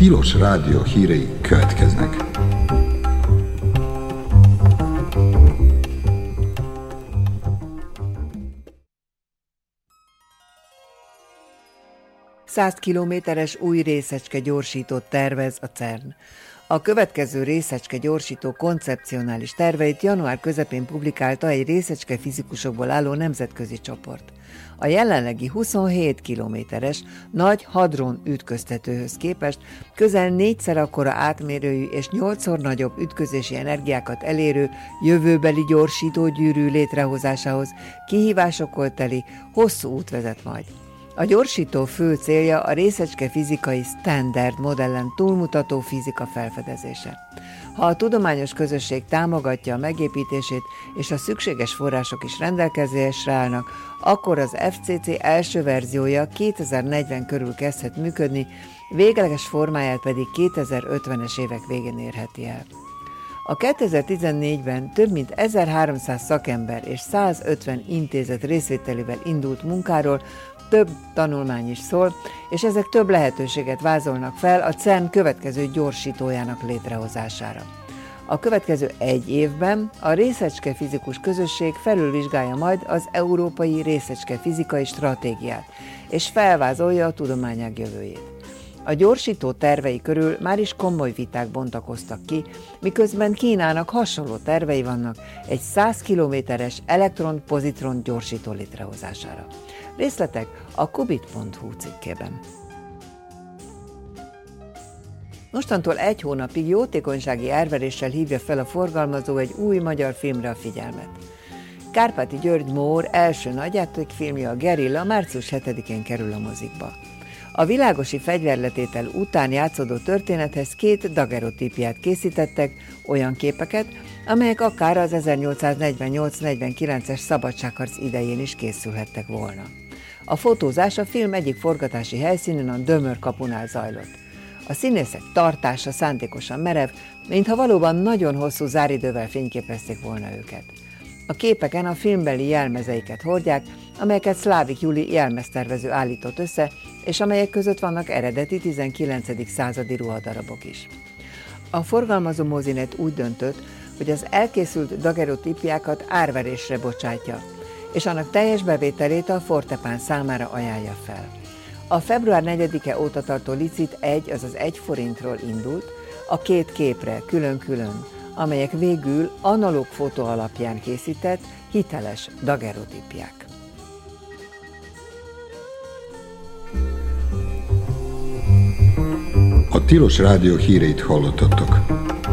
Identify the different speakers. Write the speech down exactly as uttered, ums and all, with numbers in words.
Speaker 1: Tilos Rádió hírei következnek.
Speaker 2: száz kilométeres új részecske gyorsítót tervez a cern. A következő részecske gyorsító koncepcionális terveit január közepén publikálta egy részecske fizikusokból álló nemzetközi csoport. A jelenlegi huszonhét kilométeres nagy hadron ütköztetőhöz képest közel négyszer akkora átmérőjű és nyolcszor nagyobb ütközési energiákat elérő jövőbeli gyorsítógyűrű létrehozásához kihívásokkal teli hosszú út vezet majd. A gyorsító fő célja a részecske fizikai standard modellen túlmutató fizika felfedezése. Ha a tudományos közösség támogatja a megépítését és a szükséges források is rendelkezésre állnak, akkor az ef cé cé első verziója kétezer-negyven körül kezdhet működni, végleges formáját pedig kétezer-ötvenes évek végén érheti el. A kétezer-tizennégyben több mint ezerháromszáz szakember és százötven intézet részvételével indult munkáról több tanulmány is szól, és ezek több lehetőséget vázolnak fel a cern következő gyorsítójának létrehozására. A következő egy évben a részecske fizikus közösség felülvizsgálja majd az európai részecske fizikai stratégiát, és felvázolja a tudományág jövőjét. A gyorsító tervei körül már is komoly viták bontakoztak ki, miközben Kínának hasonló tervei vannak egy száz kilométeres elektron-pozitron gyorsító létrehozására. Részletek a kubit pont hu cikkében. Mostantól egy hónapig jótékonysági árveréssel hívja fel a forgalmazó egy új magyar filmre a figyelmet. Kárpáti György Mór első nagyjátékfilmje, a Gerilla március hetedikén kerül a mozikba. A világosi fegyverletétel után játszódó történethez két dagerotípiát készítettek, olyan képeket, amelyek akár az ezernyolcszáznegyvennyolc-negyvenkilences szabadságharc idején is készülhettek volna. A fotózás a film egyik forgatási helyszínén, a Dömör kapunál zajlott. A színészek tartása szándékosan merev, mintha valóban nagyon hosszú záridővel fényképezték volna őket. A képeken a filmbeli jelmezeiket hordják, amelyeket Szlávik Juli jelmeztervező állított össze, és amelyek között vannak eredeti tizenkilencedik századi ruhadarabok is. A forgalmazó mozinet úgy döntött, hogy az elkészült dagerotípiákat árverésre bocsátja, és annak teljes bevételét a Fortepán számára ajánlja fel. A február negyedike óta tartó licit egy, azaz egy forintról indult, a két képre külön-külön, amelyek végül analóg fotó alapján készített, hiteles dagerotípiák.
Speaker 1: A Tilos Rádió híreit hallottatok.